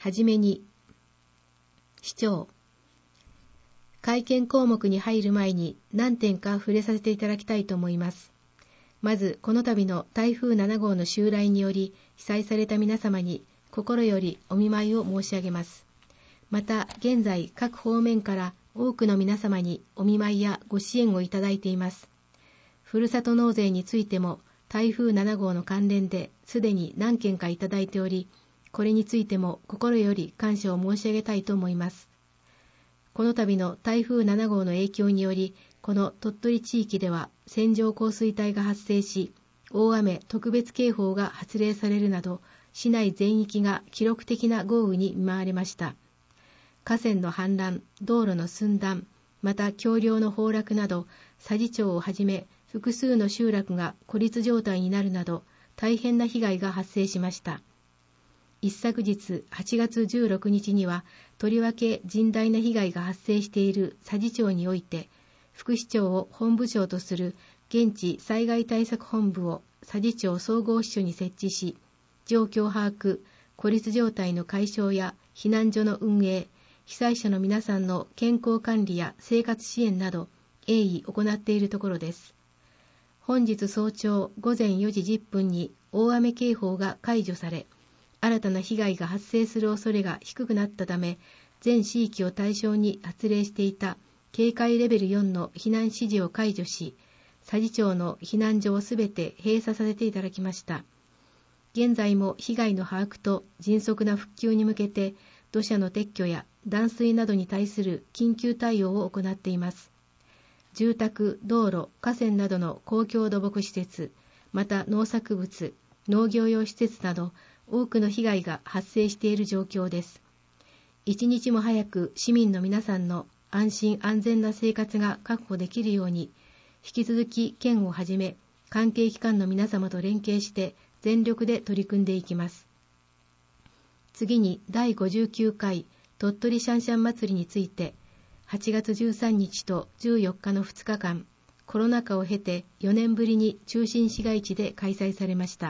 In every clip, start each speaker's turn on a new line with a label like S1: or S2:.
S1: はじめに、市長、会見項目に入る前に何点か触れさせていただきたいと思います。まず、この度の台風7号の襲来により被災された皆様に心よりお見舞いを申し上げます。また、現在各方面から多くの皆様にお見舞いやご支援をいただいています。ふるさと納税についても台風7号の関連ですでに何件かいただいており、これについても心より感謝を申し上げたいと思います。この度の台風7号の影響により、この鳥取地域では線状降水帯が発生し、大雨特別警報が発令されるなど、市内全域が記録的な豪雨に見舞われました。河川の氾濫、道路の寸断、また橋梁の崩落など、佐治町をはじめ複数の集落が孤立状態になるなど、大変な被害が発生しました。一昨日8月16日には、とりわけ甚大な被害が発生している佐治町において、副市長を本部長とする現地災害対策本部を佐治町総合支所に設置し、状況把握、孤立状態の解消や避難所の運営、被災者の皆さんの健康管理や生活支援など、鋭意行っているところです。本日早朝午前4時10分に大雨警報が解除され、新たな被害が発生する恐れが低くなったため、全地域を対象に発令していた警戒レベル4の避難指示を解除し、佐治町の避難所をすべて閉鎖させていただきました。現在も被害の把握と迅速な復旧に向けて、土砂の撤去や断水などに対する緊急対応を行っています。住宅、道路、河川などの公共土木施設、また農作物、農業用施設など、多くの被害が発生している状況です。一日も早く市民の皆さんの安心安全な生活が確保できるように、引き続き県をはじめ関係機関の皆様と連携して全力で取り組んでいきます。次に第59回鳥取しゃんしゃん祭りについて、8月13日と14日の2日間、コロナ禍を経て4年ぶりに中心市街地で開催されました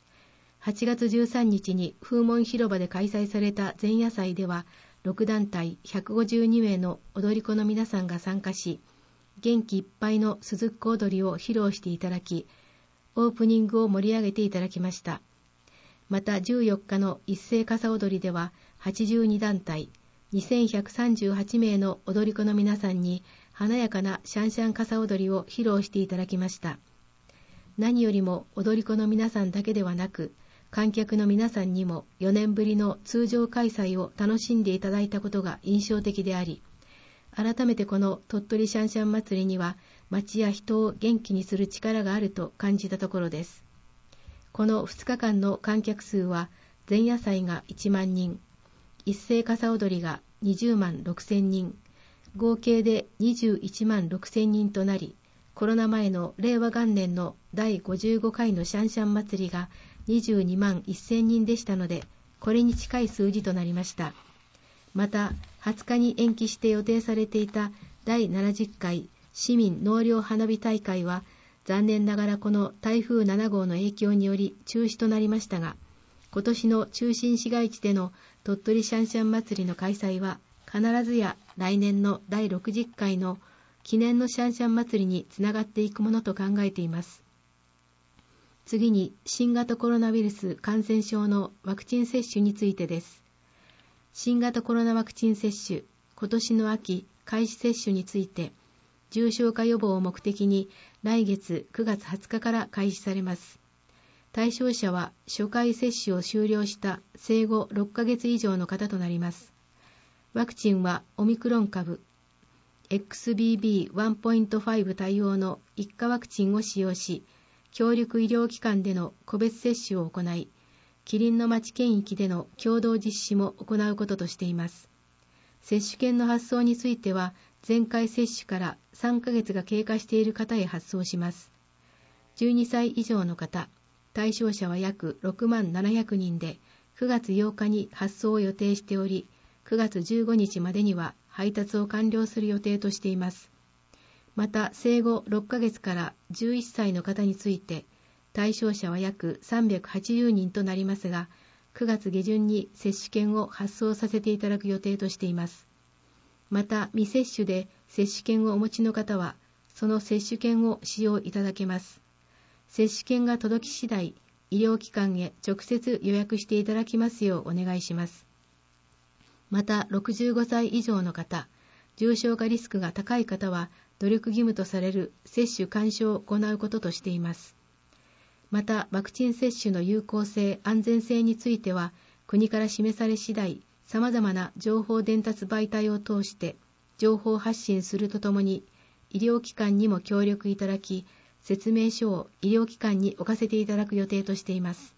S1: 。8月13日に風門広場で開催された前夜祭では、6団体152名の踊り子の皆さんが参加し、元気いっぱいの鈴子踊りを披露していただき、オープニングを盛り上げていただきました。また14日の一斉傘踊りでは、82団体2138名の踊り子の皆さんに華やかなシャンシャン傘踊りを披露していただきました。何よりも踊り子の皆さんだけではなく、観客の皆さんにも4年ぶりの通常開催を楽しんでいただいたことが印象的であり、改めてこの鳥取しゃんしゃん祭りには街や人を元気にする力があると感じたところです。この2日間の観客数は前夜祭が1万人、一斉傘踊りが20万6千人、合計で21万6千人となり、コロナ前の令和元年の第55回のしゃんしゃん祭りが22万1000人でしたので、これに近い数字となりました。また、20日に延期して予定されていた第70回市民納涼花火大会は、残念ながらこの台風7号の影響により中止となりましたが、今年の中心市街地での鳥取しゃんしゃん祭りの開催は、必ずや来年の第60回の記念のしゃんしゃん祭りにつながっていくものと考えています。次に新型コロナウイルス感染症のワクチン接種についてです。新型コロナワクチン接種、今年の秋開始接種について、重症化予防を目的に来月9月20日から開始されます。対象者は初回接種を終了した生後6ヶ月以上の方となります。ワクチンはオミクロン株、XBB.1.5 対応の一価ワクチンを使用し、協力医療機関での個別接種を行い、キリンの町県域での共同実施も行うこととしています。接種券の発送については、前回接種から3ヶ月が経過している方へ発送します。12歳以上の方、対象者は約6万700人で、9月8日に発送を予定しており、9月15日までには配達を完了する予定としています。また、生後6ヶ月から11歳の方について、対象者は約380人となりますが、 9月下旬に接種券を発送させていただく予定としています。また、未接種で接種券をお持ちの方は、その接種券を使用いただけます。接種券が届き次第、医療機関へ直接予約していただきますようお願いします。また、65歳以上の方、重症化リスクが高い方は、努力義務とされる接種勧奨を行うこととしています。また、ワクチン接種の有効性・安全性については、国から示され次第、様々な情報伝達媒体を通して情報発信するとともに、医療機関にも協力いただき、説明書を医療機関に置かせていただく予定としています。